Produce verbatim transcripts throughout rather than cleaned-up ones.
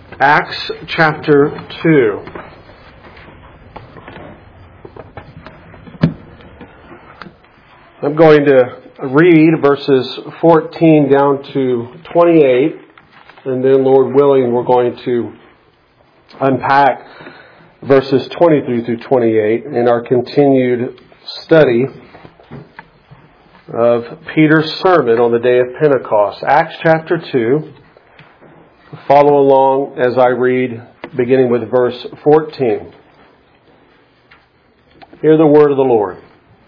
Acts chapter two. I'm going to read verses fourteen down to twenty-eight, and then, Lord willing, we're going to unpack verses twenty-three through twenty-eight in our continued study of Peter's sermon on the day of Pentecost. Acts chapter two. Follow along as I read, beginning with verse fourteen. Hear the word of the Lord.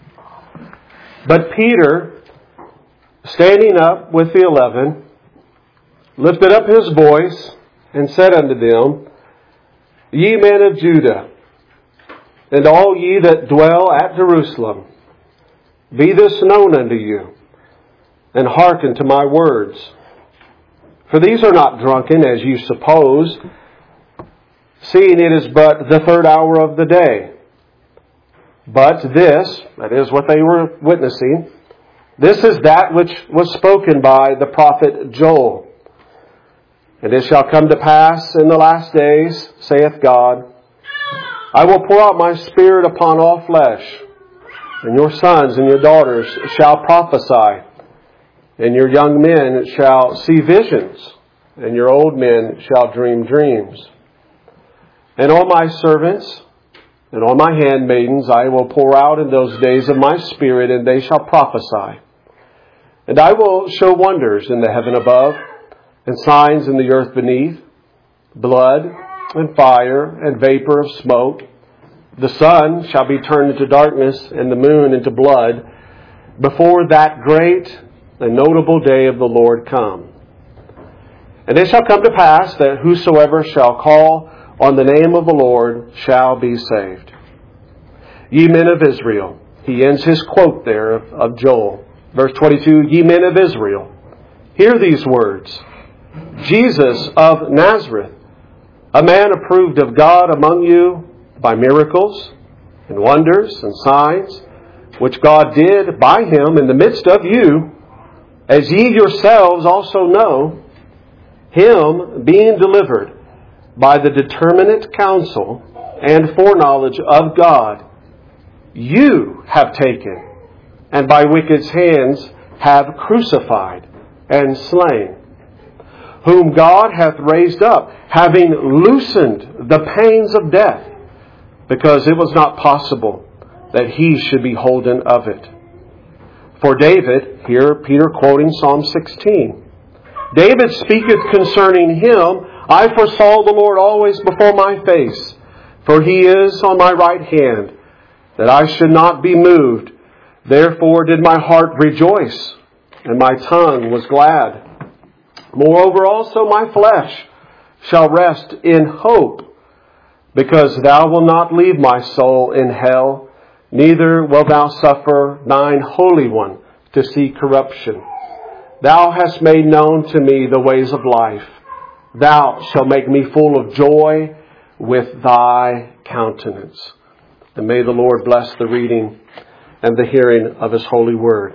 But Peter, standing up with the eleven, lifted up his voice and said unto them, Ye men of Judah, and all ye that dwell at Jerusalem, be this known unto you, and hearken to my words. For these are not drunken, as you suppose, seeing it is but the third hour of the day. But this, that is what they were witnessing, this is that which was spoken by the prophet Joel. And it shall come to pass in the last days, saith God, I will pour out my Spirit upon all flesh, and your sons and your daughters shall prophesy, and your young men shall see visions, and your old men shall dream dreams. And on my servants and on my handmaidens I will pour out in those days of my Spirit, and they shall prophesy. And I will show wonders in the heaven above, and signs in the earth beneath, blood and fire and vapor of smoke. The sun shall be turned into darkness, and the moon into blood, before that great and notable day of the Lord come. And it shall come to pass that whosoever shall call on the name of the Lord shall be saved. Ye men of Israel. He ends his quote there of, of Joel. Verse twenty-two, Ye men of Israel, hear these words. Jesus of Nazareth, a man approved of God among you by miracles and wonders and signs, which God did by him in the midst of you, as ye yourselves also know, him being delivered by the determinate counsel and foreknowledge of God, you have taken, and by wicked hands have crucified and slain, whom God hath raised up, having loosened the pains of death, because it was not possible that he should be holden of it. For David, here Peter quoting Psalm sixteen, David speaketh concerning him, I foresaw the Lord always before my face, for he is on my right hand, that I should not be moved. Therefore did my heart rejoice, and my tongue was glad. Moreover also my flesh shall rest in hope, because thou wilt not leave my soul in hell, neither wilt thou suffer thine Holy One to see corruption. Thou hast made known to me the ways of life. Thou shalt make me full of joy with thy countenance. And may the Lord bless the reading and the hearing of his holy word.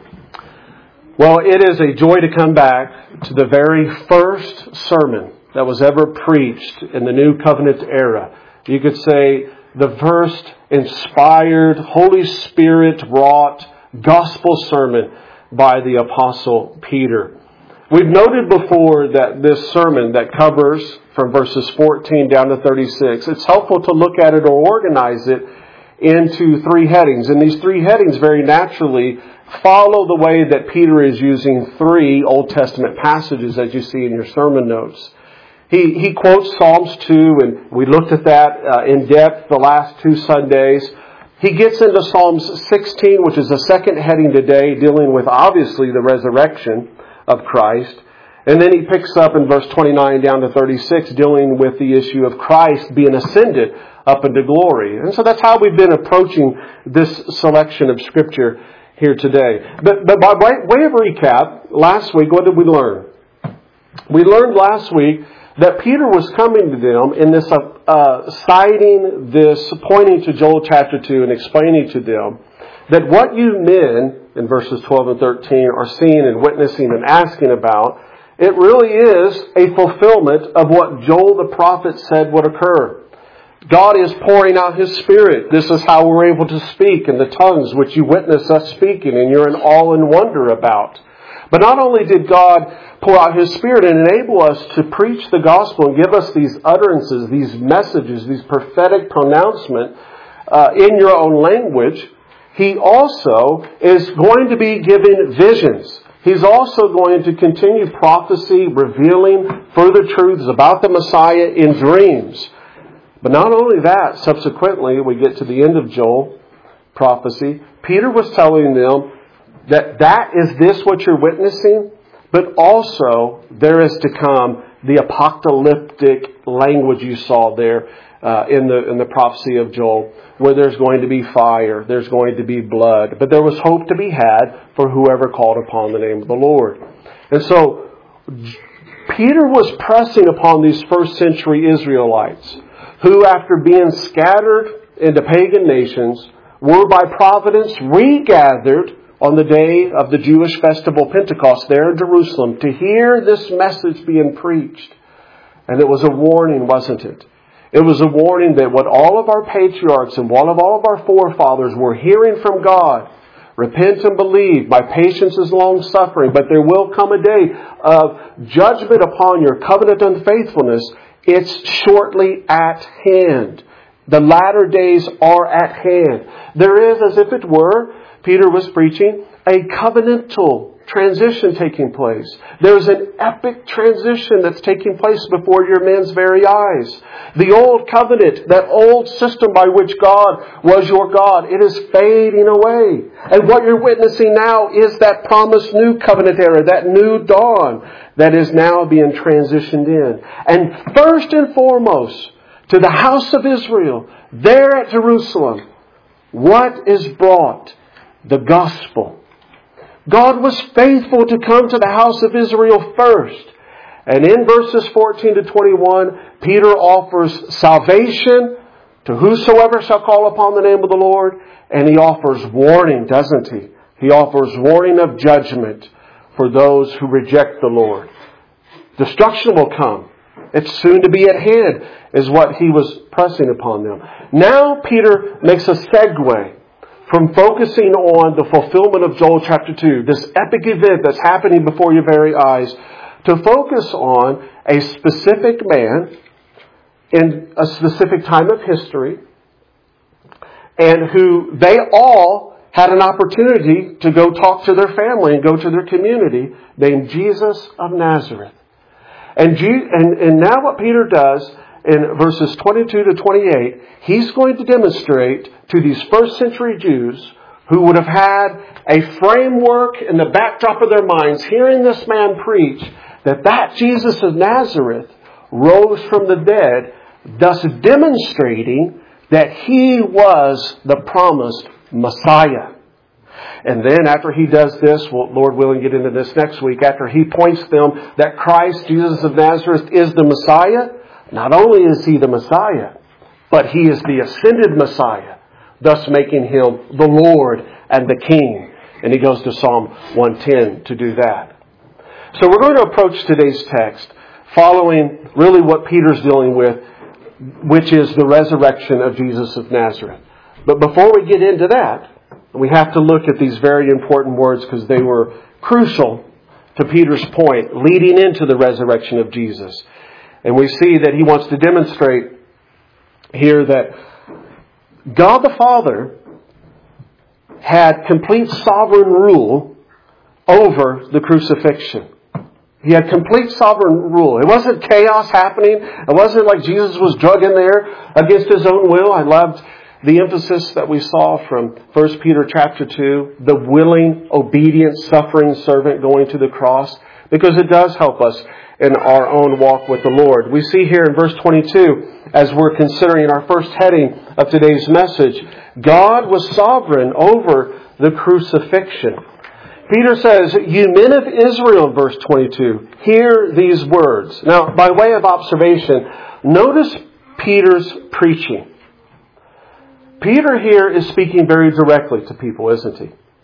Well, it is a joy to come back to the very first sermon that was ever preached in the New Covenant era. You could say the first inspired, Holy Spirit wrought gospel sermon by the Apostle Peter. We've noted before that this sermon that covers from verses fourteen down to thirty-six, it's helpful to look at it or organize it into three headings. And these three headings very naturally follow the way that Peter is using three Old Testament passages, as you see in your sermon notes. He he quotes Psalms two, and we looked at that uh, in depth the last two Sundays. He gets into Psalms sixteen, which is the second heading today, dealing with obviously the resurrection of Christ. And then he picks up in verse twenty-nine down to thirty-six, dealing with the issue of Christ being ascended up into glory. And so that's how we've been approaching this selection of Scripture here today. But, but by way of recap, last week, what did we learn? We learned last week that Peter was coming to them in this, uh, uh, citing this, pointing to Joel chapter two and explaining to them that what you men, in verses twelve and thirteen, are seeing and witnessing and asking about It really is a fulfillment of what Joel the prophet said would occur. God is pouring out His Spirit. This is how we're able to speak in the tongues which you witness us speaking and you're in awe and wonder about. But not only did God pour out His Spirit and enable us to preach the gospel and give us these utterances, these messages, these prophetic pronouncements uh, in your own language, He also is going to be giving visions. He's also going to continue prophecy, revealing further truths about the Messiah in dreams. But not only that, subsequently, we get to the end of Joel prophecy, Peter was telling them that that is this what you're witnessing, but also there is to come the apocalyptic language you saw there uh, in the in the prophecy of Joel, where there's going to be fire, there's going to be blood, but there was hope to be had for whoever called upon the name of the Lord. And so Peter was pressing upon these first century Israelites, who after being scattered into pagan nations, were by providence regathered on the day of the Jewish festival Pentecost there in Jerusalem to hear this message being preached. And it was a warning, wasn't it? It was a warning that what all of our patriarchs and what of all of our forefathers were hearing from God, repent and believe, my patience is long suffering, but there will come a day of judgment upon your covenant unfaithfulness. It's shortly at hand. The latter days are at hand. There is, as if it were, Peter was preaching, a covenantal transition taking place. There's an epic transition that's taking place before your men's very eyes. The old covenant, that old system by which God was your God, it is fading away. And what you're witnessing now is that promised new covenant era, that new dawn that is now being transitioned in. And first and foremost, to the house of Israel, there at Jerusalem, what is brought? The gospel. God was faithful to come to the house of Israel first. And in verses fourteen to twenty-one, Peter offers salvation to whosoever shall call upon the name of the Lord. And he offers warning, doesn't he? He offers warning of judgment for those who reject the Lord. Destruction will come. It's soon to be at hand, is what he was pressing upon them. Now Peter makes a segue from focusing on the fulfillment of Joel chapter two, this epic event that's happening before your very eyes, to focus on a specific man in a specific time of history, and who they all had an opportunity to go talk to their family and go to their community, named Jesus of Nazareth. And, and, and now what Peter does in verses twenty-two to twenty-eight, he's going to demonstrate to these first century Jews who would have had a framework in the backdrop of their minds, hearing this man preach, that that Jesus of Nazareth rose from the dead, thus demonstrating that he was the promised Messiah. And then after he does this, we'll, Lord willing, get into this next week, after he points them that Christ, Jesus of Nazareth, is the Messiah, not only is he the Messiah, but he is the ascended Messiah, thus making him the Lord and the King. And he goes to Psalm one ten to do that. So we're going to approach today's text following really what Peter's dealing with, which is the resurrection of Jesus of Nazareth. But before we get into that, we have to look at these very important words because they were crucial to Peter's point leading into the resurrection of Jesus. And we see that he wants to demonstrate here that God the Father had complete sovereign rule over the crucifixion. He had complete sovereign rule. It wasn't chaos happening. It wasn't like Jesus was drug in there against his own will. I loved the emphasis that we saw from First Peter chapter two, the willing, obedient, suffering servant going to the cross, because it does help us in our own walk with the Lord. We see here in verse twenty-two, as we're considering our first heading of today's message, God was sovereign over the crucifixion. Peter says, you men of Israel, verse twenty-two, hear these words. Now, by way of observation, notice Peter's preaching. Peter here is speaking very directly to people, isn't he?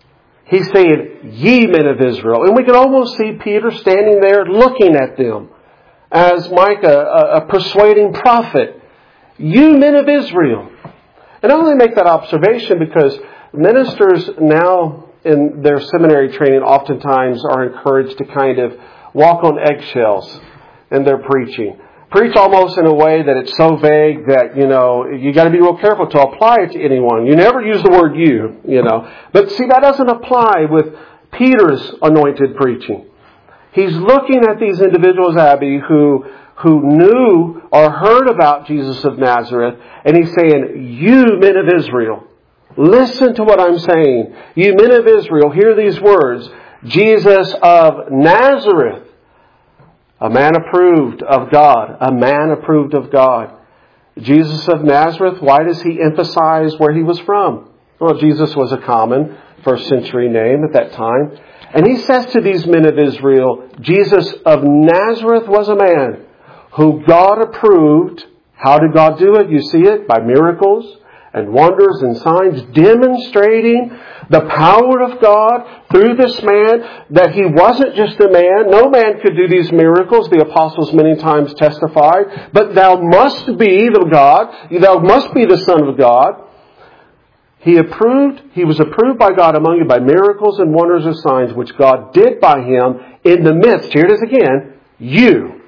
He's saying, ye men of Israel. And we can almost see Peter standing there looking at them as Micah, a, a persuading prophet. You men of Israel. And I only make that observation because ministers now in their seminary training oftentimes are encouraged to kind of walk on eggshells in their preaching. Preach almost in a way that it's so vague that, you know, you got to be real careful to apply it to anyone. You never use the word you, you know. But see, that doesn't apply with Peter's anointed preaching. He's looking at these individuals, Abby, who who knew or heard about Jesus of Nazareth, and he's saying, you men of Israel, listen to what I'm saying. You men of Israel, hear these words. Jesus of Nazareth, a man approved of God, a man approved of God. Jesus of Nazareth, why does he emphasize where he was from? Well, Jesus was a common first century name at that time. And he says to these men of Israel, Jesus of Nazareth was a man who God approved. How did God do it? You see it by miracles and wonders and signs, demonstrating the power of God through this man, that he wasn't just a man. No man could do these miracles, the apostles many times testified. But thou must be the God, thou must be the Son of God. He approved, he was approved by God among you by miracles and wonders and signs, which God did by him in the midst, here it is again, you,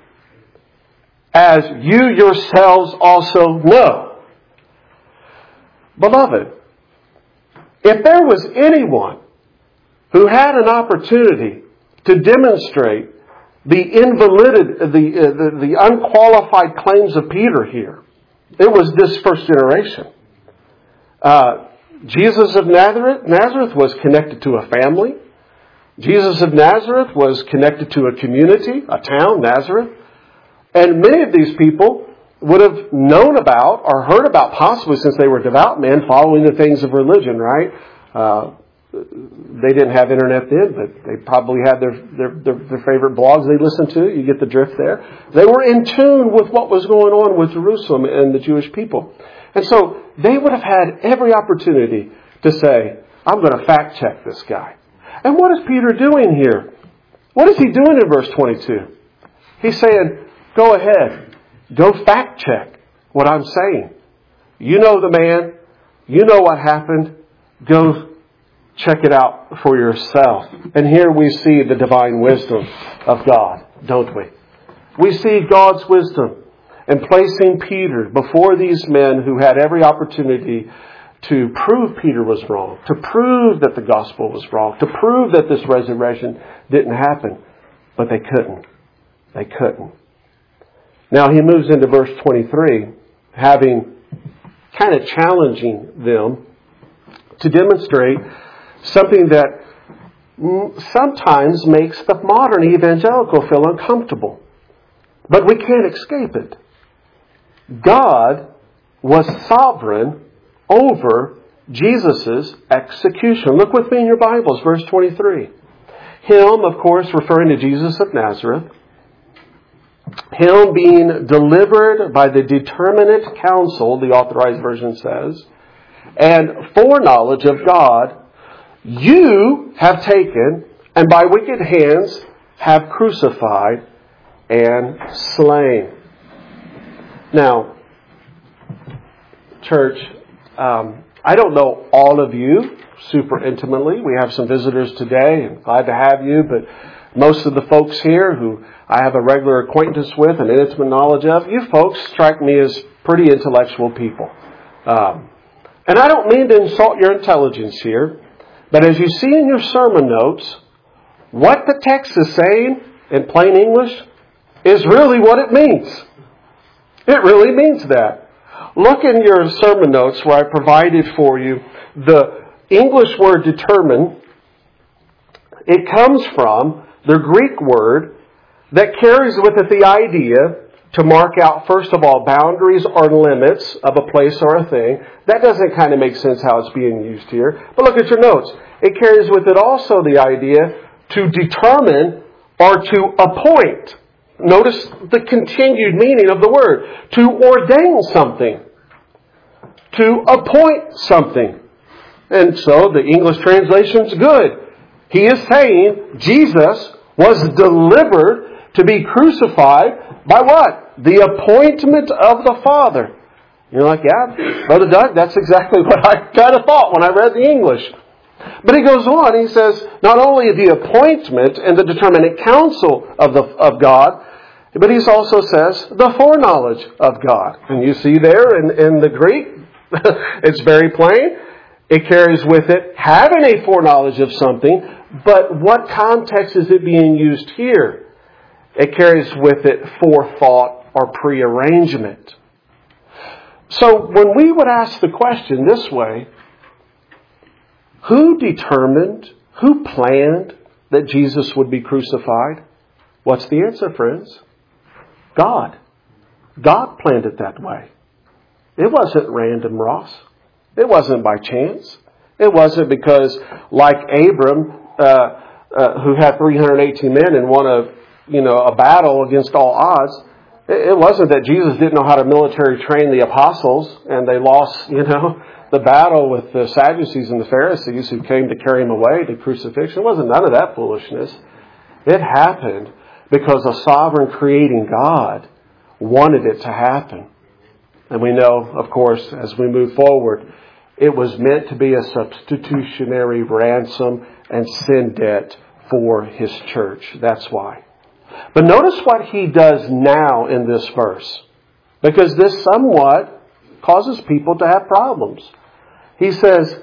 as you yourselves also know. Beloved, if there was anyone who had an opportunity to demonstrate the invalid, the, uh, the, the unqualified claims of Peter here, it was this first generation. Uh, Jesus of Nazareth, Nazareth was connected to a family. Jesus of Nazareth was connected to a community, a town, Nazareth. And many of these people would have known about or heard about, possibly since they were devout men following the things of religion, right? Uh, they didn't have internet then, but they probably had their, their, their, their favorite blogs they listened to. You get the drift there. They were in tune with what was going on with Jerusalem and the Jewish people. And so they would have had every opportunity to say, I'm going to fact check this guy. And what is Peter doing here? What is he doing in verse twenty-two? He's saying, go ahead. Go fact check what I'm saying. You know the man. You know what happened. Go check it out for yourself. And here we see the divine wisdom of God, don't we? We see God's wisdom in placing Peter before these men who had every opportunity to prove Peter was wrong, to prove that the gospel was wrong, to prove that this resurrection didn't happen. But they couldn't. They couldn't. Now he moves into verse twenty-three, having kind of challenging them to demonstrate something that sometimes makes the modern evangelical feel uncomfortable. But we can't escape it. God was sovereign over Jesus' execution. Look with me in your Bibles, verse twenty-three. Him, of course, referring to Jesus of Nazareth. Him being delivered by the determinate counsel, the Authorized Version says, and foreknowledge of God, you have taken, and by wicked hands have crucified and slain. Now, church, um, I don't know all of you super intimately. We have some visitors today, and glad to have you, but most of the folks here who I have a regular acquaintance with and intimate knowledge of, you folks strike me as pretty intellectual people. Um, and I don't mean to insult your intelligence here, but as you see in your sermon notes, what the text is saying in plain English is really what it means. It really means that. Look in your sermon notes where I provided for you the English word determine. It comes from the Greek word that carries with it the idea to mark out, first of all, boundaries or limits of a place or a thing. That doesn't kind of make sense how it's being used here. But look at your notes. It carries with it also the idea to determine or to appoint. Notice the continued meaning of the word. To ordain something. To appoint something. And so the English translation's good. He is saying Jesus was delivered to be crucified by what? The appointment of the Father. You're like, yeah, Brother Doug, that's exactly what I kind of thought when I read the English. But he goes on, he says, not only the appointment and the determinate counsel of the of God, but he also says the foreknowledge of God. And you see there in, in the Greek, it's very plain. It carries with it having a foreknowledge of something, but what context is it being used here? It carries with it forethought or prearrangement. So when we would ask the question this way, who determined, who planned that Jesus would be crucified? What's the answer, friends? God. God planned it that way. It wasn't random, Ross. It wasn't by chance. It wasn't because, like Abram, uh, uh, who had three hundred eighteen men and won a, you know, a battle against all odds. It wasn't that Jesus didn't know how to military train the apostles and they lost, you know, the battle with the Sadducees and the Pharisees who came to carry him away to crucifixion. It wasn't none of that foolishness. It happened because a sovereign creating God wanted it to happen. And we know, of course, as we move forward, it was meant to be a substitutionary ransom and sin debt for His church. That's why. But notice what He does now in this verse, because this somewhat causes people to have problems. He says,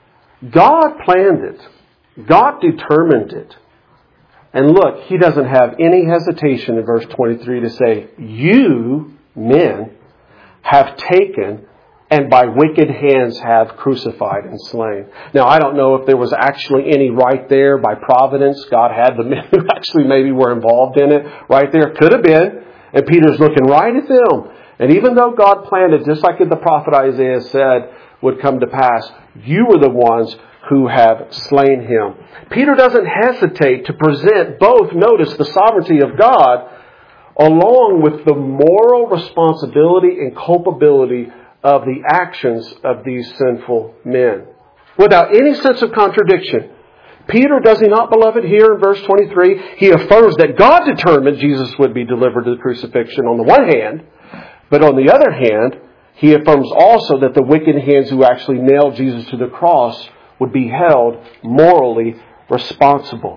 God planned it. God determined it. And look, He doesn't have any hesitation in verse twenty-three to say, you, men, have taken and by wicked hands have crucified and slain. Now, I don't know if there was actually any right there by providence. God had the men who actually maybe were involved in it right there. Could have been. And Peter's looking right at them. And even though God planned it, just like the prophet Isaiah said would come to pass, you were the ones who have slain him. Peter doesn't hesitate to present both, notice, the sovereignty of God along with the moral responsibility and culpability of the actions of these sinful men. Without any sense of contradiction. Peter, does he not, beloved, here in verse twenty-three, he affirms that God determined Jesus would be delivered to the crucifixion on the one hand, but on the other hand, he affirms also that the wicked hands who actually nailed Jesus to the cross would be held morally responsible.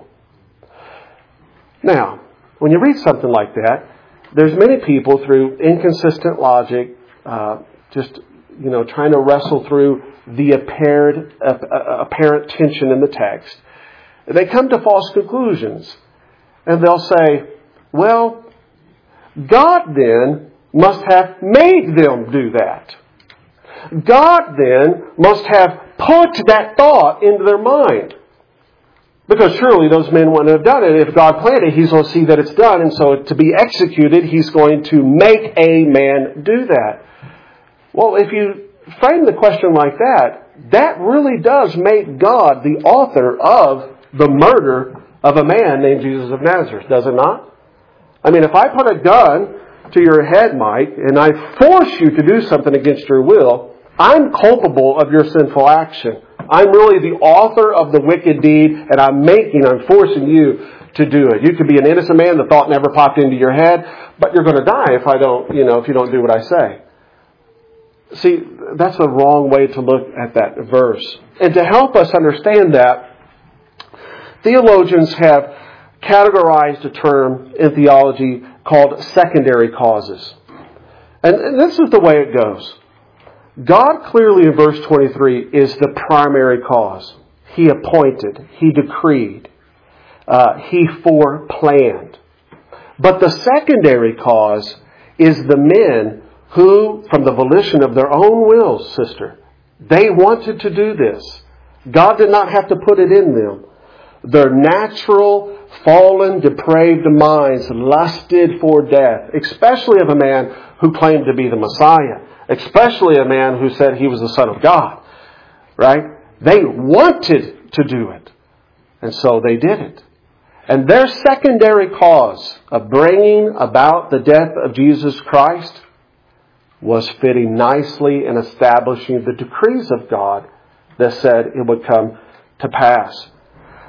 Now, when you read something like that, there's many people through inconsistent logic, uh, just, you know, trying to wrestle through the apparent, uh, apparent tension in the text. They come to false conclusions. And they'll say, well, God then must have made them do that. God then must have put that thought into their mind. Because surely those men wouldn't have done it. If God planned it, He's going to see that it's done. And so to be executed, He's going to make a man do that. Well, if you frame the question like that, that really does make God the author of the murder of a man named Jesus of Nazareth, does it not? I mean, if I put a gun to your head, Mike, and I force you to do something against your will, I'm culpable of your sinful action. I'm really the author of the wicked deed, and I'm making, I'm forcing you to do it. You could be an innocent man, the thought never popped into your head, but you're going to die if I don't, you know, if you don't do what I say. See, that's a wrong way to look at that verse. And to help us understand that, theologians have categorized a term in theology called secondary causes. And, and this is the way it goes. God clearly in verse twenty-three is the primary cause. He appointed. He decreed. Uh, he foreplanned. But the secondary cause is the men who, from the volition of their own wills, sister, they wanted to do this. God did not have to put it in them. Their natural, fallen, depraved minds lusted for death, especially of a man who claimed to be the Messiah, especially a man who said he was the Son of God. Right? They wanted to do it. And so they did it. And their secondary cause of bringing about the death of Jesus Christ was fitting nicely in establishing the decrees of God that said it would come to pass.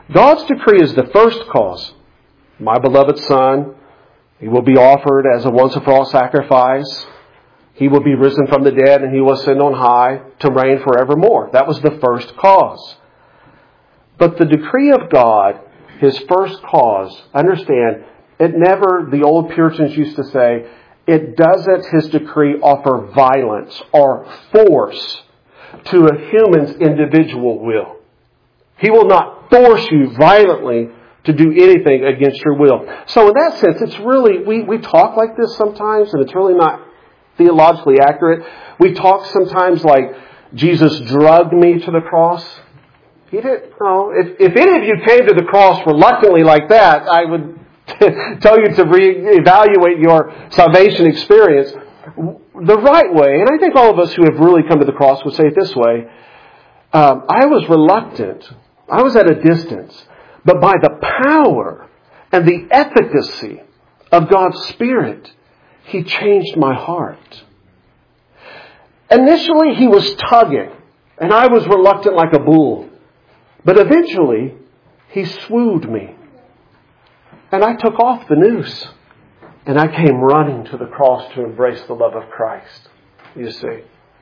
God's decree is the first cause. My beloved Son, He will be offered as a once-and-for-all sacrifice. He will be risen from the dead and He will ascend on high to reign forevermore. That was the first cause. But the decree of God, His first cause, understand, it never, the old Puritans used to say, it doesn't, His decree, offer violence or force to a human's individual will. He will not force you violently to do anything against your will. So in that sense, it's really, we, we talk like this sometimes, and it's really not theologically accurate. We talk sometimes like Jesus drugged me to the cross. He didn't. No. If, if any of you came to the cross reluctantly like that, I would tell you to reevaluate your salvation experience. The right way, and I think all of us who have really come to the cross would say it this way, um, I was reluctant. I was at a distance. But by the power and the efficacy of God's Spirit, He changed my heart. Initially, He was tugging, and I was reluctant like a bull. But eventually, He swooned me. And I took off the noose. And I came running to the cross to embrace the love of Christ. You see.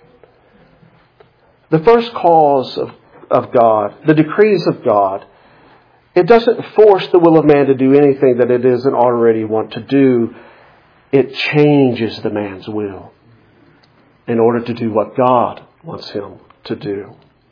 The first cause of, of God, the decrees of God, it doesn't force the will of man to do anything that it doesn't already want to do. It changes the man's will in order to do what God wants him to do.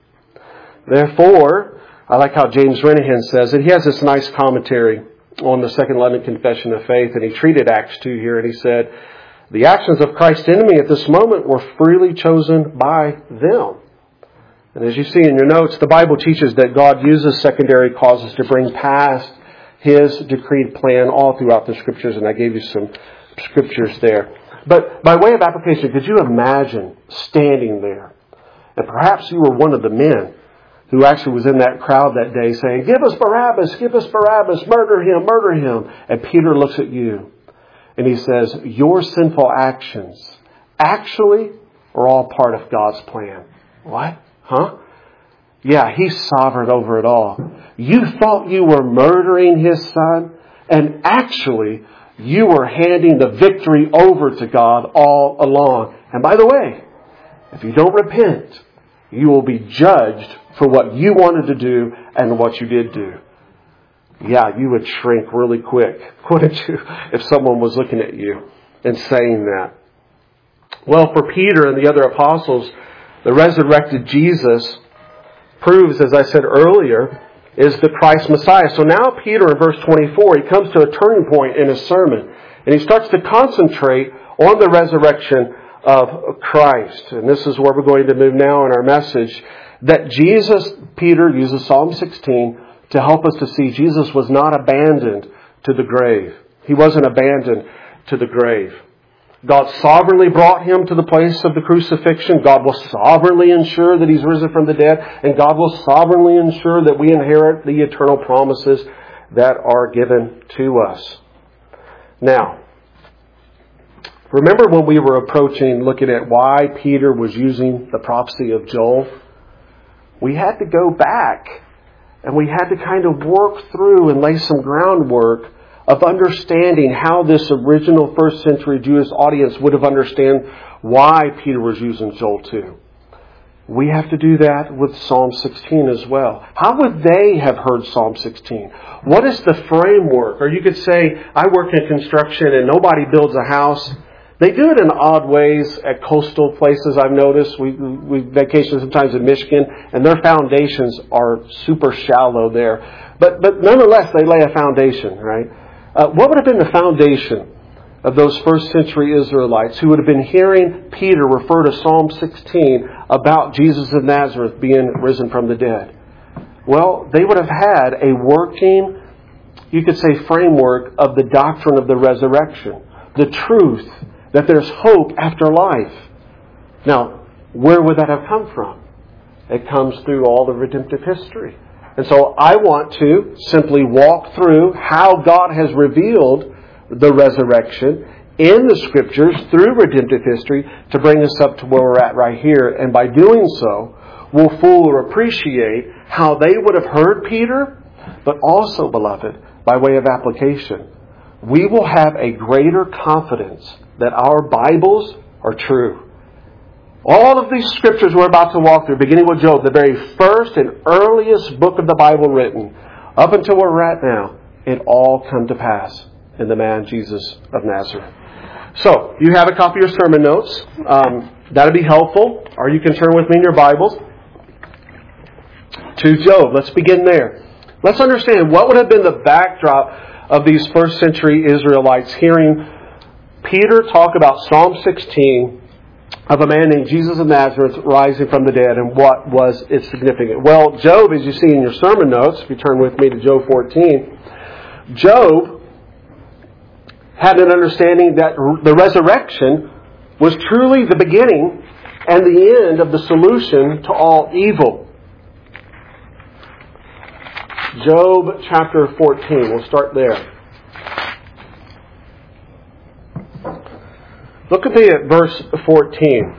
Therefore, I like how James Renihan says it. He has this nice commentary on the Second London Confession of Faith, and he treated Acts two here, and he said, the actions of Christ's enemy at this moment were freely chosen by them. And as you see in your notes, the Bible teaches that God uses secondary causes to bring past His decreed plan all throughout the Scriptures, and I gave you some scriptures there. But by way of application, could you imagine standing there, and perhaps you were one of the men who actually was in that crowd that day saying, give us Barabbas, give us Barabbas, murder him, murder him. And Peter looks at you and he says, your sinful actions actually are all part of God's plan. What? Huh? Yeah, He's sovereign over it all. You thought you were murdering His Son, and actually you were handing the victory over to God all along. And by the way, if you don't repent, you will be judged for what you wanted to do and what you did do. Yeah, you would shrink really quick, wouldn't you, if someone was looking at you and saying that. Well, for Peter and the other apostles, the resurrected Jesus proves, as I said earlier, is the Christ Messiah. So now Peter in verse twenty-four, he comes to a turning point in his sermon, and he starts to concentrate on the resurrection of Christ. And this is where we're going to move now in our message. That Jesus, Peter uses Psalm sixteen to help us to see Jesus was not abandoned to the grave. He wasn't abandoned to the grave. God sovereignly brought Him to the place of the crucifixion. God will sovereignly ensure that He's risen from the dead. And God will sovereignly ensure that we inherit the eternal promises that are given to us. Now, remember when we were approaching, looking at why Peter was using the prophecy of Joel? We had to go back and we had to kind of work through and lay some groundwork of understanding how this original first century Jewish audience would have understood why Peter was using Joel two. We have to do that with Psalm sixteen as well. How would they have heard Psalm sixteen? What is the framework? Or you could say, I work in construction and nobody builds a house. They do it in odd ways at coastal places, I've noticed. We, we vacation sometimes in Michigan, and their foundations are super shallow there. But, but nonetheless, they lay a foundation, right? Uh, what would have been the foundation of those first century Israelites who would have been hearing Peter refer to Psalm sixteen about Jesus of Nazareth being risen from the dead? Well, they would have had a working, you could say, framework of the doctrine of the resurrection, the truth that there's hope after life. Now, where would that have come from? It comes through all the redemptive history. And so I want to simply walk through how God has revealed the resurrection in the Scriptures through redemptive history to bring us up to where we're at right here. And by doing so, we'll fully appreciate how they would have heard Peter But also, beloved, by way of application, we will have a greater confidence that our Bibles are true. All of these scriptures we're about to walk through, beginning with Job, the very first and earliest book of the Bible written, up until where we're at now, it all come to pass in the man Jesus of Nazareth. So, you have a copy of your sermon notes. Um, that would be helpful. Or you can turn with me in your Bibles to Job. Let's begin there. Let's understand what would have been the backdrop of these first century Israelites hearing Peter talk about Psalm sixteen of a man named Jesus of Nazareth rising from the dead, and what was its significance. Well, Job, as you see in your sermon notes, if you turn with me to Job fourteen, Job had an understanding that the resurrection was truly the beginning and the end of the solution to all evil. Job chapter fourteen, we'll start there. Look at the verse fourteen.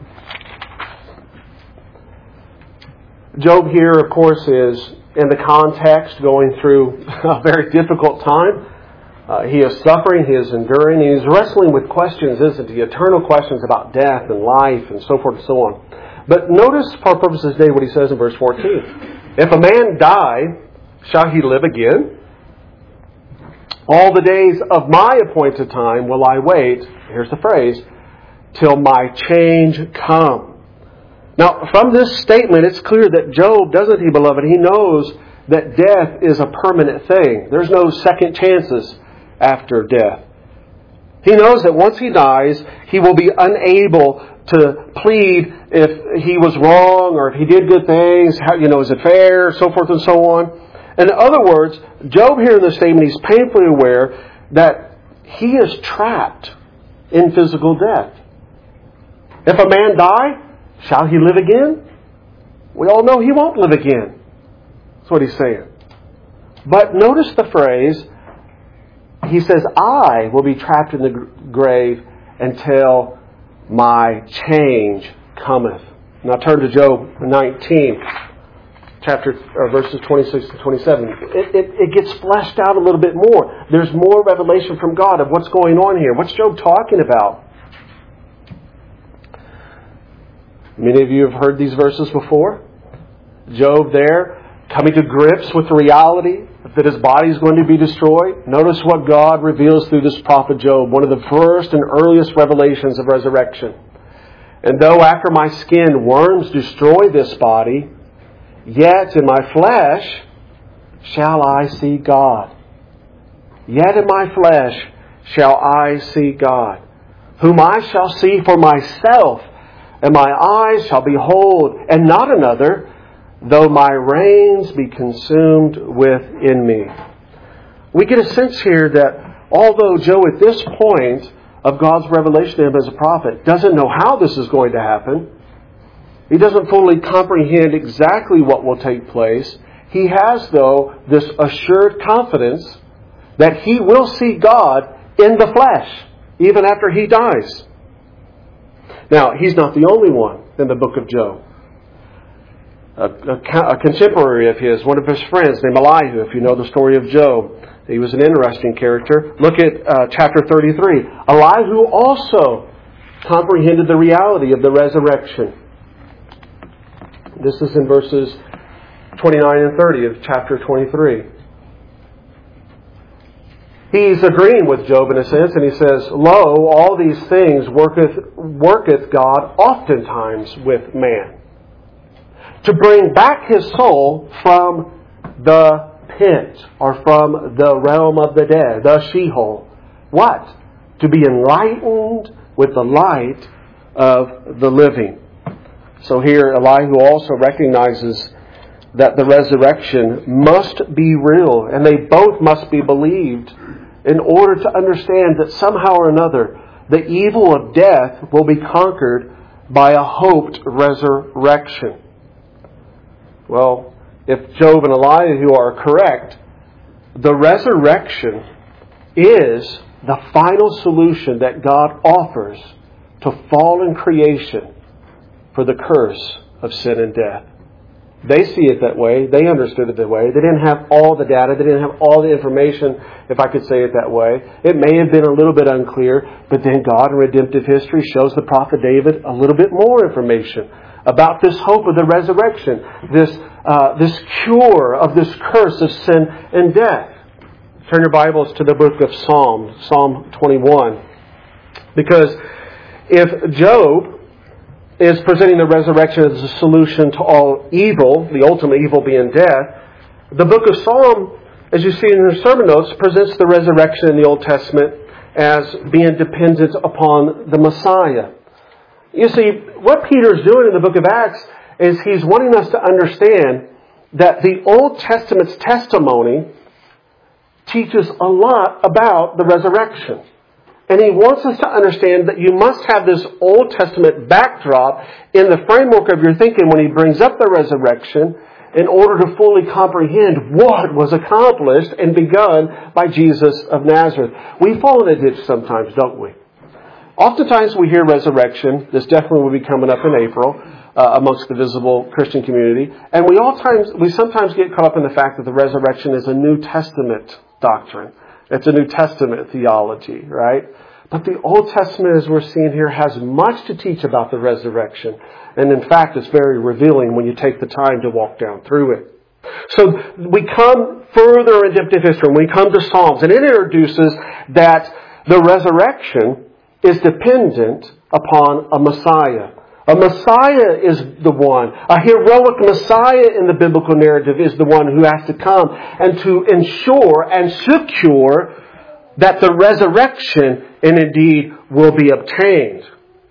Job here, of course, is in the context going through a very difficult time. Uh, he is suffering, he is enduring, he is wrestling with questions, isn't he? Eternal questions about death and life and so forth and so on. But notice, for purposes today, what he says in verse fourteen. If a man die, shall he live again? All the days of my appointed time will I wait, here's the phrase, till my change come. Now, from this statement, it's clear that Job, doesn't he, beloved? He knows that death is a permanent thing. There's no second chances after death. He knows that once he dies, he will be unable to plead if he was wrong or if he did good things, how, you know, is it fair, so forth and so on. In other words, Job here in this statement, he's painfully aware that he is trapped in physical death. If a man die, shall he live again? We all know he won't live again. That's what he's saying. But notice the phrase, he says, I will be trapped in the grave until my change cometh. Now turn to Job nineteen. Chapter or verses twenty-six to twenty-seven. It, it, it gets fleshed out a little bit more. There's more revelation from God of what's going on here. What's Job talking about? Many of you have heard these verses before. Job there coming to grips with the reality that his body is going to be destroyed. Notice what God reveals through this prophet Job, one of the first and earliest revelations of resurrection. And though after my skin worms destroy this body, yet in my flesh shall I see God. Yet in my flesh shall I see God, whom I shall see for myself, and my eyes shall behold, and not another, though my reins be consumed within me. We get a sense here that although Job at this point of God's revelation to him as a prophet doesn't know how this is going to happen, he doesn't fully comprehend exactly what will take place. He has, though, this assured confidence that he will see God in the flesh, even after he dies. Now, he's not the only one in the book of Job. A, a, a contemporary of his, one of his friends named Elihu, if you know the story of Job, he was an interesting character. Look at uh, chapter thirty-three. Elihu also comprehended the reality of the resurrection. This is in verses twenty-nine and thirty of chapter twenty-three. He's agreeing with Job in a sense, and he says, Lo, all these things worketh, worketh God oftentimes with man, to bring back his soul from the pit, or from the realm of the dead, the Sheol. What? To be enlightened with the light of the living. So here Elihu also recognizes that the resurrection must be real, and they both must be believed in order to understand that somehow or another the evil of death will be conquered by a hoped resurrection. Well, if Job and Elihu are correct, the resurrection is the final solution that God offers to fallen creation for the curse of sin and death. They see it that way. They understood it that way. They didn't have all the data. They didn't have all the information, if I could say it that way. It may have been a little bit unclear, but then God in redemptive history shows the prophet David a little bit more information about this hope of the resurrection, this uh, this cure of this curse of sin and death. Turn your Bibles to the book of Psalms, Psalm twenty-one. Because if Job is presenting the resurrection as a solution to all evil, the ultimate evil being death, the book of Psalm, as you see in your sermon notes, presents the resurrection in the Old Testament as being dependent upon the Messiah. You see, what Peter is doing in the book of Acts is he's wanting us to understand that the Old Testament's testimony teaches a lot about the resurrection. And he wants us to understand that you must have this Old Testament backdrop in the framework of your thinking when he brings up the resurrection in order to fully comprehend what was accomplished and begun by Jesus of Nazareth. We fall in a ditch sometimes, don't we? Oftentimes we hear resurrection. This definitely will be coming up in April uh, amongst the visible Christian community. And we all times we sometimes get caught up in the fact that the resurrection is a New Testament doctrine. It's a New Testament theology, right? But the Old Testament, as we're seeing here, has much to teach about the resurrection. And in fact, it's very revealing when you take the time to walk down through it. So we come further in redemptive history, when we come to Psalms, and it introduces that the resurrection is dependent upon a Messiah. A Messiah is the one. A heroic Messiah in the biblical narrative is the one who has to come and to ensure and secure that the resurrection and indeed will be obtained.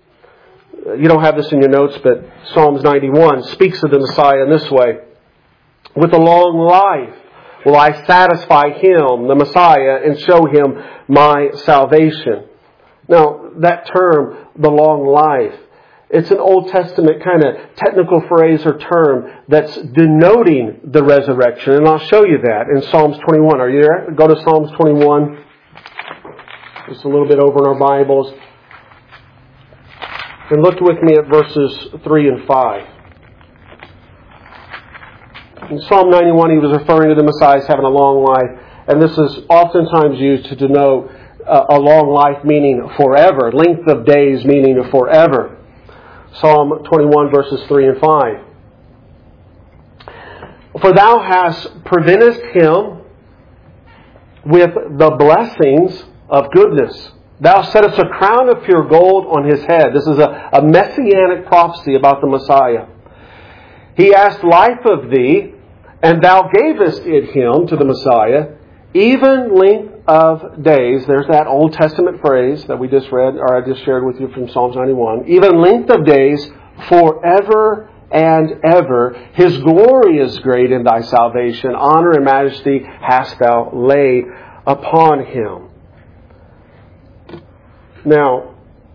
You don't have this in your notes, but Psalms ninety-one speaks of the Messiah in this way. With a long life will I satisfy him, the Messiah, and show him my salvation. Now, that term, the long life, it's an Old Testament kind of technical phrase or term that's denoting the resurrection. And I'll show you that in Psalms twenty-one. Are you there? Go to Psalms twenty-one. Just a little bit over in our Bibles. And look with me at verses three and five. In Psalm ninety-one, he was referring to the Messiah as having a long life. And this is oftentimes used to denote uh, a long life meaning forever. Length of days meaning forever. Psalm twenty-one, verses three and five. For thou hast prevented him with the blessings of goodness. Thou settest a crown of pure gold on his head. This is a, a messianic prophecy about the Messiah. He asked life of thee, and thou gavest it him, to the Messiah, even length of days. There's that Old Testament phrase that we just read, or I just shared with you from Psalms ninety-one. Even length of days forever and ever. His glory is great in thy salvation. Honor and majesty hast thou laid upon him. Now,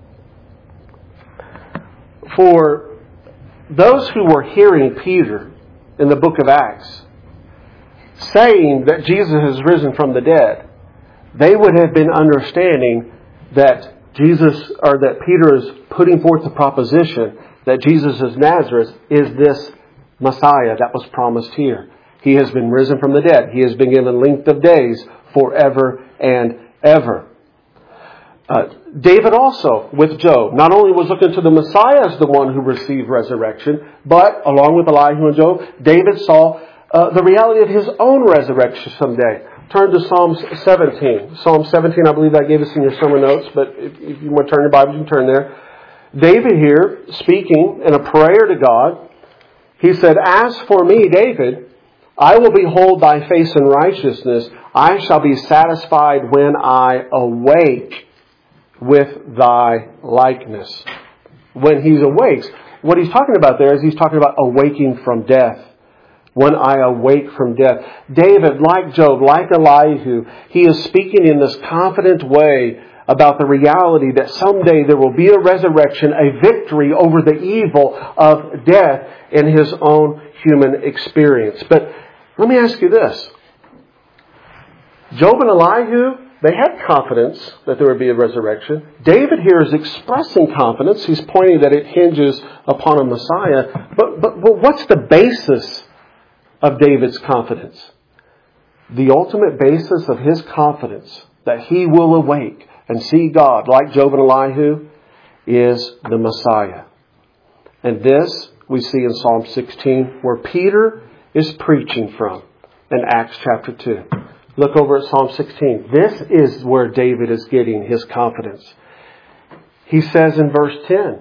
for those who were hearing Peter in the book of Acts saying that Jesus has risen from the dead, they would have been understanding that Jesus, or that Peter is putting forth the proposition that Jesus of Nazareth is this Messiah that was promised here. He has been risen from the dead. He has been given length of days forever and ever. Uh, David also, with Job, not only was looking to the Messiah as the one who received resurrection, but along with Elihu and Job, David saw uh, the reality of his own resurrection someday. Turn to Psalm seventeen. Psalm seventeen, I believe I gave this in your sermon notes, but if, if you want to turn your Bible, you can turn there. David here, speaking in a prayer to God, he said, As for me, David, I will behold thy face in righteousness. I shall be satisfied when I awake with thy likeness. When he awakes, what he's talking about there is he's talking about awaking from death. When I awake from death. David, like Job, like Elihu, he is speaking in this confident way about the reality that someday there will be a resurrection, a victory over the evil of death in his own human experience. But let me ask you this. Job and Elihu, they had confidence that there would be a resurrection. David here is expressing confidence. He's pointing that it hinges upon a Messiah. But, but, but what's the basis of David's confidence. The ultimate basis of his confidence that he will awake and see God like Job and Elihu is the Messiah. And this we see in Psalm sixteen, where Peter is preaching from in Acts chapter two. Look over at Psalm sixteen. This is where David is getting his confidence. He says in verse ten,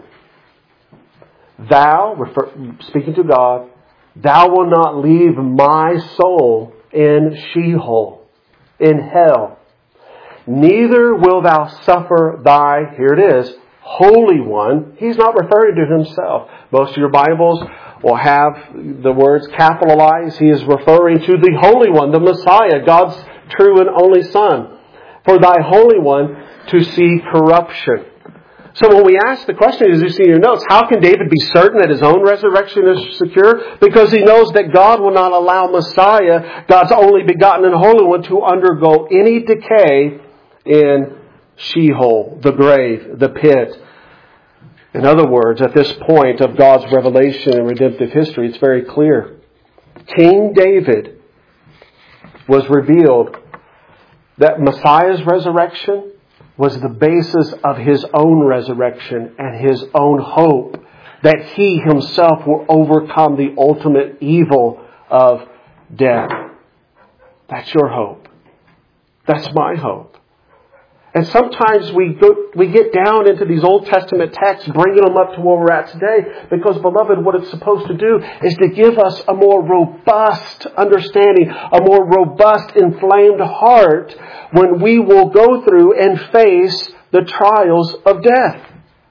Thou, refer, speaking to God, Thou wilt not leave my soul in Sheol, in hell. Neither will Thou suffer Thy, here it is, Holy One. He's not referring to Himself. Most of your Bibles will have the words capitalized. He is referring to the Holy One, the Messiah, God's true and only Son. For Thy Holy One to see corruption. So when we ask the question, as you see in your notes, how can David be certain that his own resurrection is secure? Because he knows that God will not allow Messiah, God's only begotten and Holy One, to undergo any decay in Sheol, the grave, the pit. In other words, at this point of God's revelation and redemptive history, it's very clear. King David was revealed that Messiah's resurrection was the basis of his own resurrection and his own hope that he himself will overcome the ultimate evil of death. That's your hope. That's my hope. And sometimes we go, we get down into these Old Testament texts, bringing them up to where we're at today, because, beloved, what it's supposed to do is to give us a more robust understanding, a more robust, inflamed heart when we will go through and face the trials of death.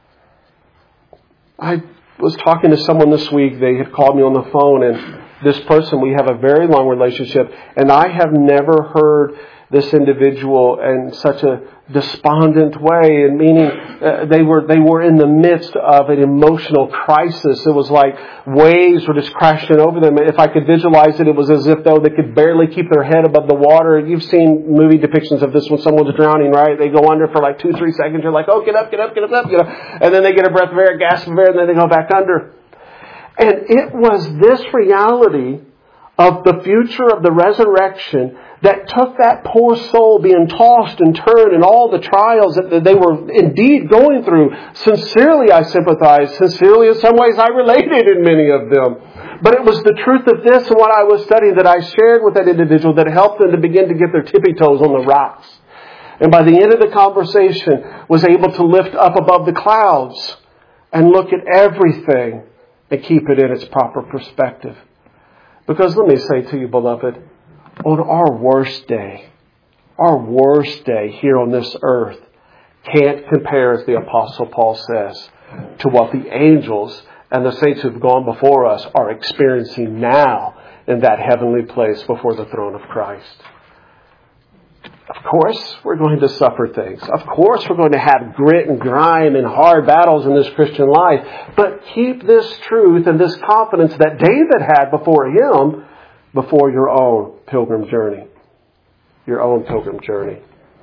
I was talking to someone this week. They had called me on the phone, and this person, we have a very long relationship, and I have never heard this individual in such a despondent way, and meaning uh, they were they were in the midst of an emotional crisis. It was like waves were just crashing over them. If I could visualize it, it was as if though they could barely keep their head above the water. You've seen movie depictions of this when someone's drowning, right? They go under for like two, three seconds. You're like, oh, get up, get up, get up, get up, and then they get a breath of air, a gasp of air, and then they go back under. And it was this reality of the future of the resurrection that took that poor soul being tossed and turned and all the trials that they were indeed going through. Sincerely, I sympathized. Sincerely, in some ways, I related in many of them. But it was the truth of this and what I was studying that I shared with that individual that helped them to begin to get their tippy toes on the rocks. And by the end of the conversation, was able to lift up above the clouds and look at everything and keep it in its proper perspective. Because let me say to you, beloved, on our worst day, our worst day here on this earth can't compare, as the Apostle Paul says, to what the angels and the saints who've gone before us are experiencing now in that heavenly place before the throne of Christ. Of course, we're going to suffer things. Of course, we're going to have grit and grime and hard battles in this Christian life. But keep this truth and this confidence that David had before him, before your own pilgrim journey. Your own pilgrim journey.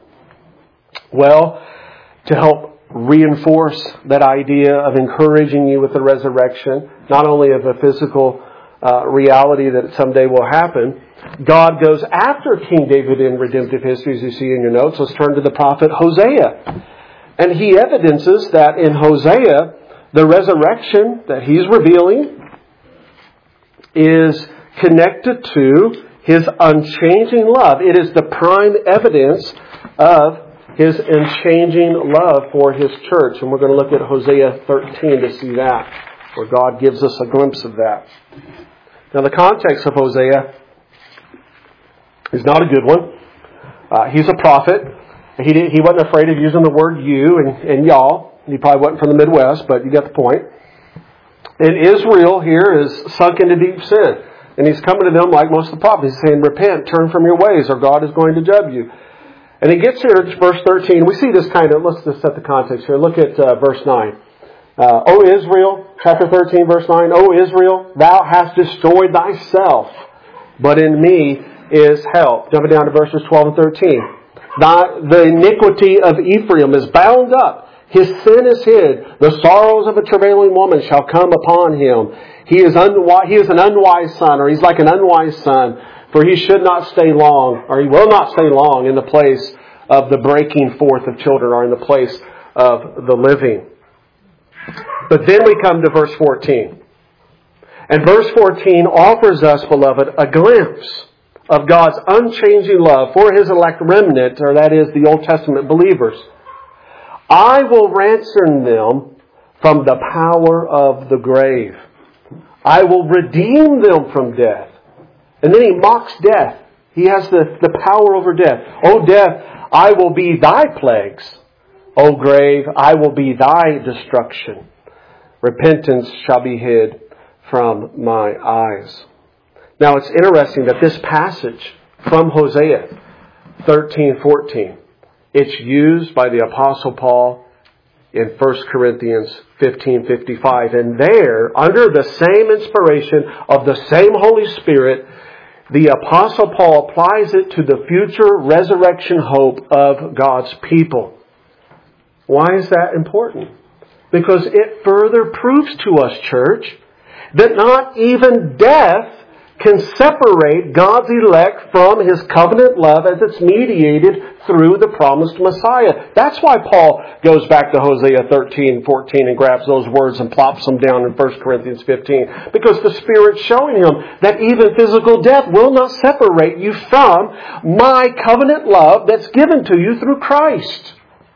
Well, to help reinforce that idea of encouraging you with the resurrection, not only of a physical uh, reality that someday will happen, God goes after King David in redemptive history, as you see in your notes. Let's turn to the prophet Hosea. And he evidences that in Hosea, the resurrection that he's revealing is connected to His unchanging love. It is the prime evidence of His unchanging love for His church. And we're going to look at Hosea thirteen to see that, where God gives us a glimpse of that. Now, the context of Hosea is not a good one. Uh, he's a prophet. He didn't, he wasn't afraid of using the word you and, and y'all. He probably wasn't from the Midwest, but you got the point. And Israel here is sunk into deep sin. And he's coming to them like most of the prophets. He's saying, repent, turn from your ways, or God is going to judge you. And he gets here to verse thirteen. We see this kind of, let's just set the context here. Look at uh, verse nine. Uh, O Israel, chapter thirteen, verse nine. O Israel, thou hast destroyed thyself, but in me is help. Jumping down to verses twelve and thirteen. The, the iniquity of Ephraim is bound up. His sin is hid. The sorrows of a travailing woman shall come upon him. He is unwise, he is an unwise son, or he's like an unwise son, for he should not stay long, or he will not stay long in the place of the breaking forth of children, or in the place of the living. But then we come to verse fourteen. And verse fourteen offers us, beloved, a glimpse of God's unchanging love for His elect remnant, or that is, the Old Testament believers. I will ransom them from the power of the grave. I will redeem them from death. And then he mocks death. He has the, the power over death. O death, I will be thy plagues. O grave, I will be thy destruction. Repentance shall be hid from my eyes. Now it's interesting that this passage from Hosea thirteen fourteen, it's used by the Apostle Paul in First Corinthians fifteen fifty-five. And there, under the same inspiration of the same Holy Spirit, the Apostle Paul applies it to the future resurrection hope of God's people. Why is that important? Because it further proves to us, church, that not even death can separate God's elect from His covenant love as it's mediated through the promised Messiah. That's why Paul goes back to Hosea thirteen fourteen and grabs those words and plops them down in First Corinthians fifteen. Because the Spirit's showing him that even physical death will not separate you from my covenant love that's given to you through Christ.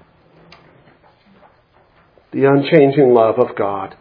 The unchanging love of God.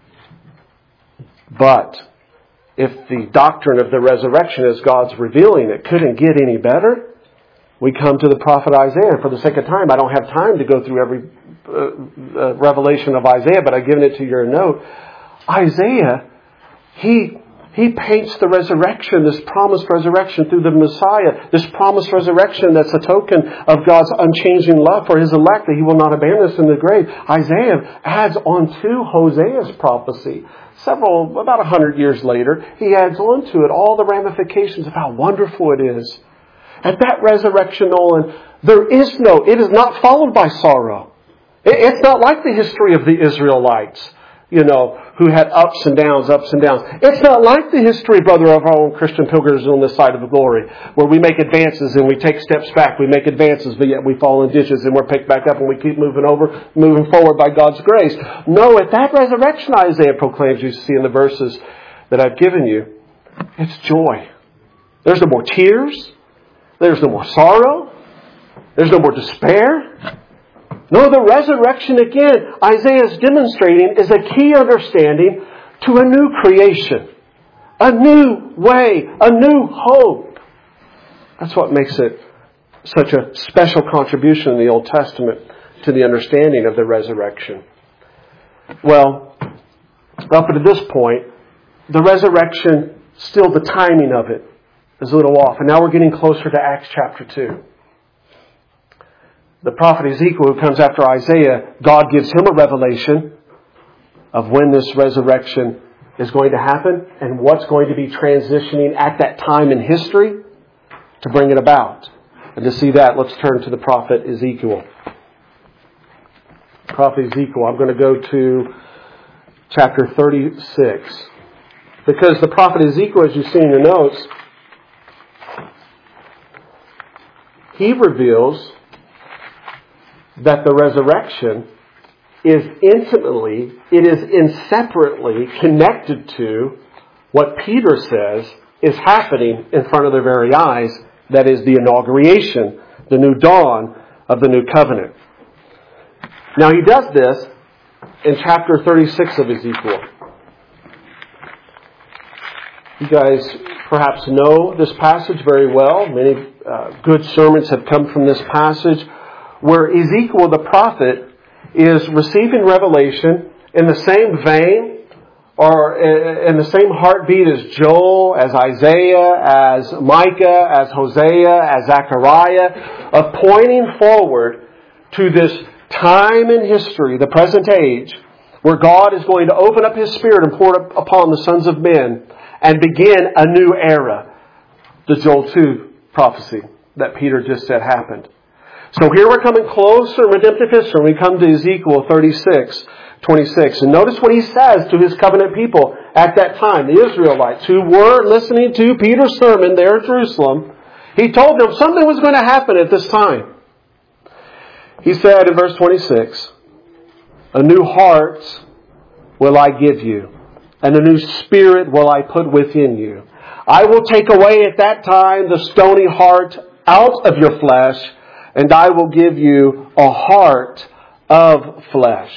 But if the doctrine of the resurrection as God's revealing it couldn't get any better, we come to the prophet Isaiah. For the sake of time, I don't have time to go through every uh, uh, revelation of Isaiah, but I've given it to your note. Isaiah, he he paints the resurrection, this promised resurrection through the Messiah, this promised resurrection that's a token of God's unchanging love for His elect, that He will not abandon us in the grave. Isaiah adds on to Hosea's prophecy. Several, about a hundred years later, he adds on to it all the ramifications of how wonderful it is. At that resurrection, Nolan, there is no, it is not followed by sorrow. It's not like the history of the Israelites, you know, who had ups and downs, ups and downs. It's not like the history, brother, of our own Christian pilgrims on this side of the glory, where we make advances and we take steps back. We make advances, but yet we fall in ditches and we're picked back up and we keep moving over, moving forward by God's grace. No, at that resurrection, Isaiah proclaims, you see in the verses that I've given you, it's joy. There's no more tears. There's no more sorrow. There's no more despair. No, the resurrection, again, Isaiah is demonstrating, is a key understanding to a new creation. A new way, a new hope. That's what makes it such a special contribution in the Old Testament to the understanding of the resurrection. Well, up to this point, the resurrection, still the timing of it is a little off. And now we're getting closer to Acts chapter two. The prophet Ezekiel, who comes after Isaiah, God gives him a revelation of when this resurrection is going to happen and what's going to be transitioning at that time in history to bring it about. And to see that, let's turn to the prophet Ezekiel. Prophet Ezekiel, I'm going to go to chapter thirty-six. Because the prophet Ezekiel, as you see in your notes, he reveals that the resurrection is intimately, it is inseparably connected to what Peter says is happening in front of their very eyes. That is the inauguration, the new dawn of the new covenant. Now he does this in chapter thirty-six of Ezekiel. You guys perhaps know this passage very well. Many uh, good sermons have come from this passage, where Ezekiel the prophet is receiving revelation in the same vein or in the same heartbeat as Joel, as Isaiah, as Micah, as Hosea, as Zechariah, of pointing forward to this time in history, the present age, where God is going to open up His Spirit and pour it upon the sons of men and begin a new era. The Joel two prophecy that Peter just said happened. So here we're coming closer in redemptive history. We come to Ezekiel thirty-six, twenty-six. And notice what he says to his covenant people at that time, the Israelites, who were listening to Peter's sermon there at Jerusalem. He told them something was going to happen at this time. He said in verse twenty-six, "A new heart will I give you, and a new spirit will I put within you. I will take away at that time the stony heart out of your flesh, and I will give you a heart of flesh."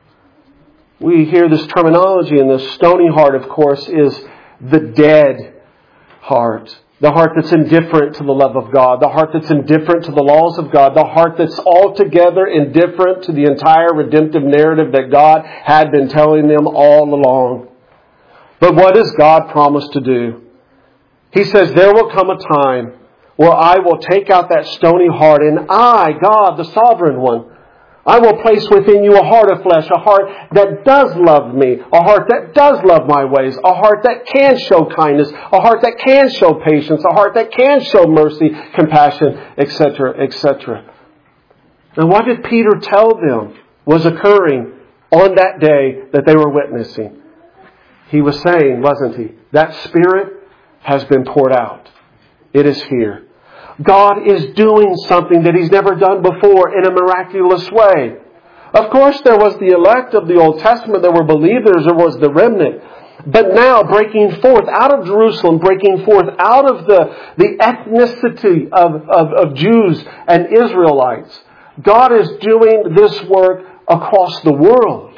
We hear this terminology, and the stony heart, of course, is the dead heart. The heart that's indifferent to the love of God. The heart that's indifferent to the laws of God. The heart that's altogether indifferent to the entire redemptive narrative that God had been telling them all along. But what does God promise to do? He says, there will come a time where I will take out that stony heart, and I, God, the sovereign one, I will place within you a heart of flesh, a heart that does love me, a heart that does love my ways, a heart that can show kindness, a heart that can show patience, a heart that can show mercy, compassion, et cetera, et cetera. And what did Peter tell them was occurring on that day that they were witnessing? He was saying, wasn't he, that Spirit has been poured out. It is here. God is doing something that He's never done before in a miraculous way. Of course, there was the elect of the Old Testament. There were believers. There was the remnant. But now, breaking forth out of Jerusalem, breaking forth out of the, the ethnicity of, of, of Jews and Israelites, God is doing this work across the world.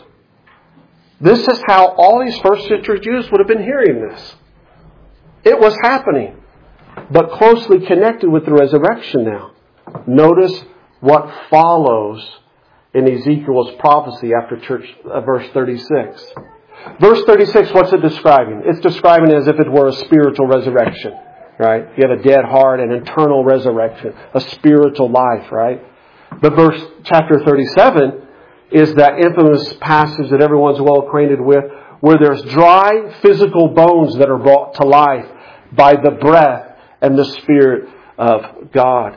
This is how all these first century Jews would have been hearing this. It was happening, but closely connected with the resurrection now. Notice what follows in Ezekiel's prophecy after church, uh, verse thirty-six. Verse thirty-six, what's it describing? It's describing it as if it were a spiritual resurrection, right? You have a dead heart, an eternal resurrection, a spiritual life, right? But verse chapter thirty-seven is that infamous passage that everyone's well acquainted with, where there's dry physical bones that are brought to life by the breath and the Spirit of God.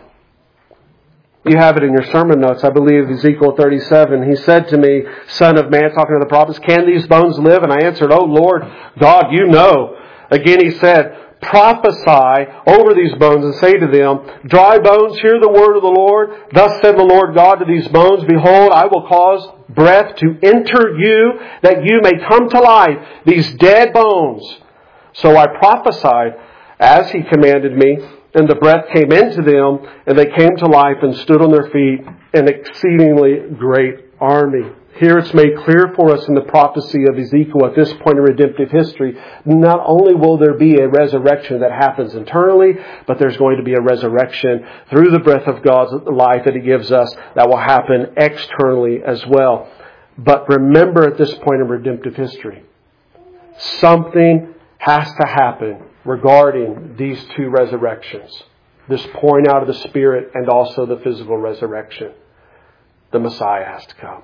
You have it in your sermon notes, I believe, Ezekiel thirty-seven. He said to me, "Son of man," talking to the prophets, "can these bones live?" And I answered, "Oh Lord God, you know." Again he said, "Prophesy over these bones and say to them, dry bones, hear the word of the Lord. Thus said the Lord God to these bones, behold, I will cause breath to enter you, that you may come to life, these dead bones." So I prophesied as He commanded me, and the breath came into them, and they came to life and stood on their feet, an exceedingly great army. Here it's made clear for us in the prophecy of Ezekiel at this point in redemptive history, not only will there be a resurrection that happens internally, but there's going to be a resurrection through the breath of God's life that He gives us that will happen externally as well. But remember at this point in redemptive history, something has to happen regarding these two resurrections. This pouring out of the Spirit and also the physical resurrection. The Messiah has to come.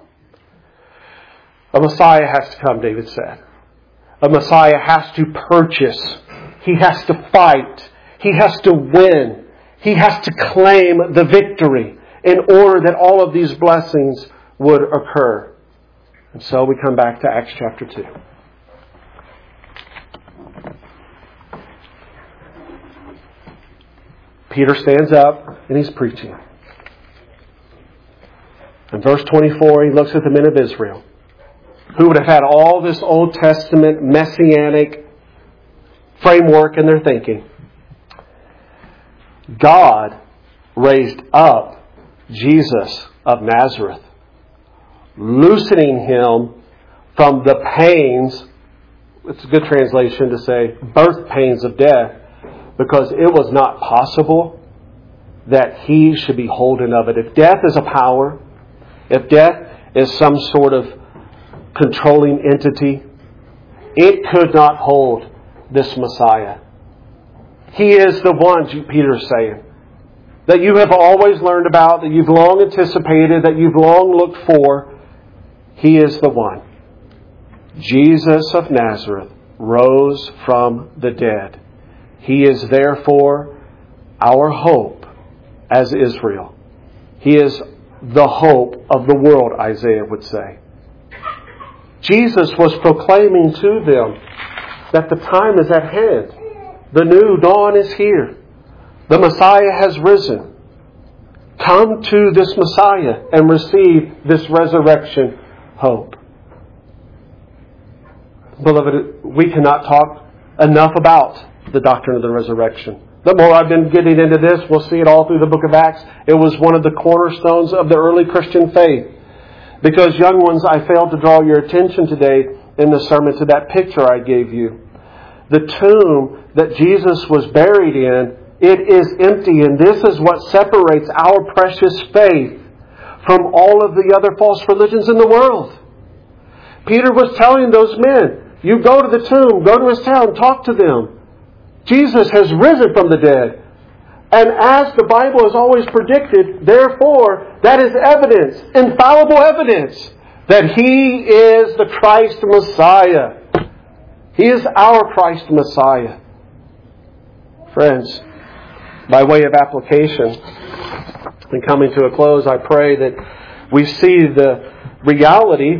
A Messiah has to come, David said. A Messiah has to purchase. He has to fight. He has to win. He has to claim the victory in order that all of these blessings would occur. And so we come back to Acts chapter two. Peter stands up and he's preaching. In verse twenty-four, he looks at the men of Israel, who would have had all this Old Testament messianic framework in their thinking. God raised up Jesus of Nazareth, loosening Him from the pains, it's a good translation to say, birth pains of death, because it was not possible that He should be holden of it. If death is a power, if death is some sort of controlling entity, it could not hold this Messiah. He is the one, Peter's saying, that you have always learned about, that you've long anticipated, that you've long looked for. He is the one. Jesus of Nazareth rose from the dead. He is therefore our hope as Israel. He is the hope of the world, Isaiah would say. Jesus was proclaiming to them that the time is at hand. The new dawn is here. The Messiah has risen. Come to this Messiah and receive this resurrection hope. Beloved, we cannot talk enough about the doctrine of the resurrection. The more I've been getting into this, we'll see it all through the book of Acts. It was one of the cornerstones of the early Christian faith. Because, young ones, I failed to draw your attention today in the sermon to that picture I gave you. The tomb that Jesus was buried in, it is empty. And this is what separates our precious faith from all of the other false religions in the world. Peter was telling those men, you go to the tomb, go to his town, talk to them. Jesus has risen from the dead. And as the Bible has always predicted, therefore, that is evidence, infallible evidence, that He is the Christ Messiah. He is our Christ Messiah. Friends, by way of application, and coming to a close, I pray that we see the reality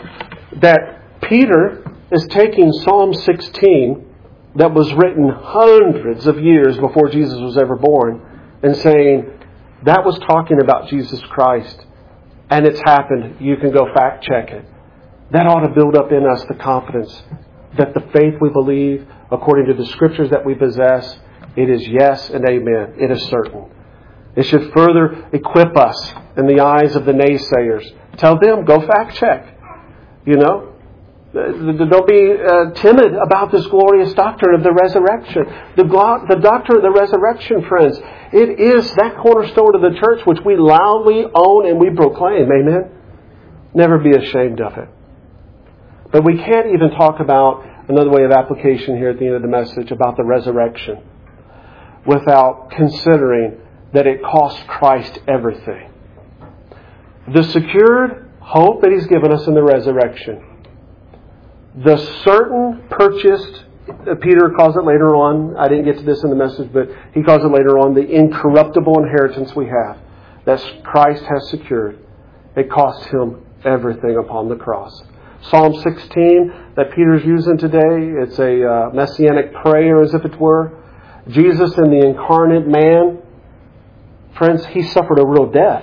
that Peter is taking Psalm sixteen, that was written hundreds of years before Jesus was ever born, and saying, that was talking about Jesus Christ, and it's happened. You can go fact check it. That ought to build up in us the confidence that the faith we believe, according to the Scriptures that we possess, it is yes and amen. It is certain. It should further equip us in the eyes of the naysayers. Tell them, go fact check. You know? Don't be uh, timid about this glorious doctrine of the resurrection. The, the doctrine of the resurrection, friends, it is that cornerstone of the church which we loudly own and we proclaim. Amen? Never be ashamed of it. But we can't even talk about another way of application here at the end of the message about the resurrection without considering that it cost Christ everything. The secured hope that He's given us in the resurrection, the certain purchased, Peter calls it later on, I didn't get to this in the message, but he calls it later on, the incorruptible inheritance we have that Christ has secured. It cost Him everything upon the cross. Psalm sixteen that Peter's using today, it's a uh, messianic prayer as if it were. Jesus in the incarnate man, friends, He suffered a real death.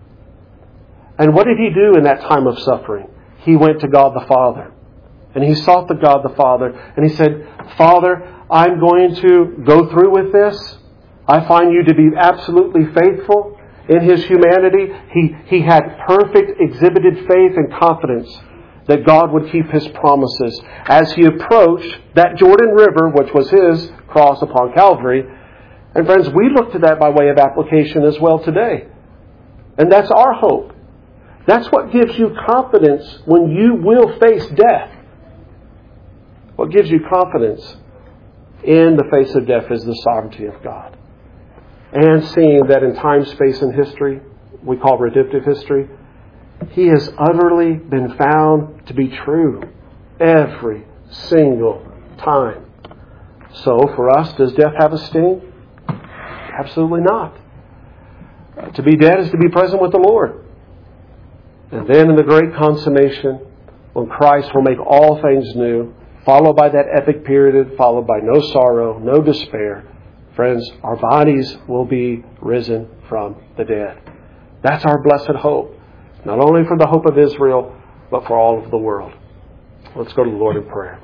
And what did He do in that time of suffering? He went to God the Father. And He sought the God the Father. And He said, Father, I'm going to go through with this. I find You to be absolutely faithful. In His humanity, He, he had perfect exhibited faith and confidence that God would keep His promises. As He approached that Jordan River, which was His cross upon Calvary. And friends, we look to that by way of application as well today. And that's our hope. That's what gives you confidence when you will face death. What gives you confidence in the face of death is the sovereignty of God. And seeing that in time, space, and history, we call redemptive history, He has utterly been found to be true every single time. So for us, does death have a sting? Absolutely not. To be dead is to be present with the Lord. And then in the great consummation, when Christ will make all things new, followed by that epic period, followed by no sorrow, no despair, friends, our bodies will be risen from the dead. That's our blessed hope. Not only for the hope of Israel, but for all of the world. Let's go to the Lord in prayer.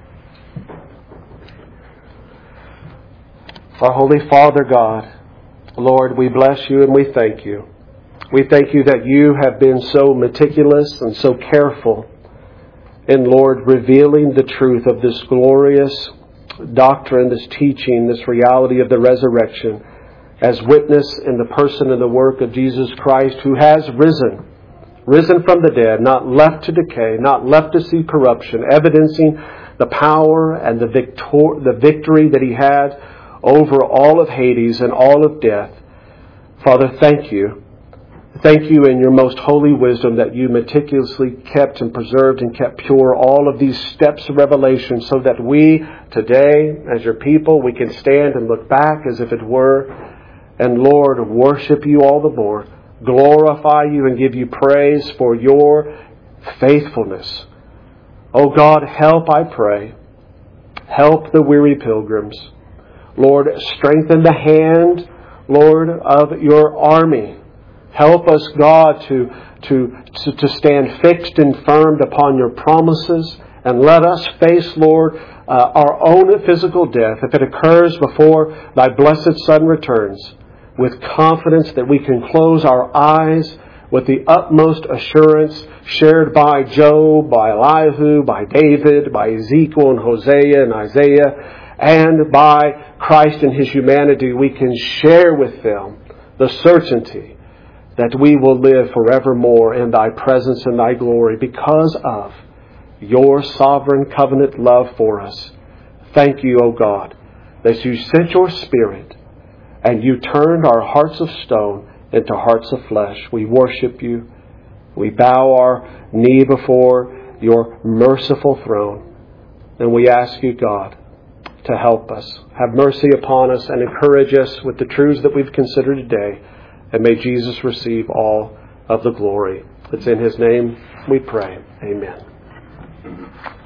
Our Holy Father God, Lord, we bless You and we thank You. We thank You that You have been so meticulous and so careful in, Lord, revealing the truth of this glorious doctrine, this teaching, this reality of the resurrection, as witness in the person and the work of Jesus Christ, who has risen, risen from the dead, not left to decay, not left to see corruption, evidencing the power and the victor- the victory that He had over all of Hades and all of death. Father, thank You. Thank You in Your most holy wisdom that You meticulously kept and preserved and kept pure all of these steps of revelation, so that we today, as Your people, we can stand and look back as if it were, and Lord, worship You all the more glorify You and give You praise for Your faithfulness. Oh God, help, I pray. Help the weary pilgrims. Lord, strengthen the hand, Lord, of Your army. Help us, God, to, to, to, to stand fixed and firm upon Your promises. And let us face, Lord, uh, our own physical death, if it occurs before Thy blessed Son returns, with confidence that we can close our eyes with the utmost assurance shared by Job, by Elihu, by David, by Ezekiel and Hosea and Isaiah, and by Christ and His humanity. We can share with them the certainty that we will live forevermore in Thy presence and Thy glory because of Your sovereign covenant love for us. Thank You, O God, that You sent Your Spirit and You turned our hearts of stone into hearts of flesh. We worship You. We bow our knee before Your merciful throne. And we ask You, God, to help us. Have mercy upon us and encourage us with the truths that we've considered today. And may Jesus receive all of the glory. It's in His name we pray. Amen.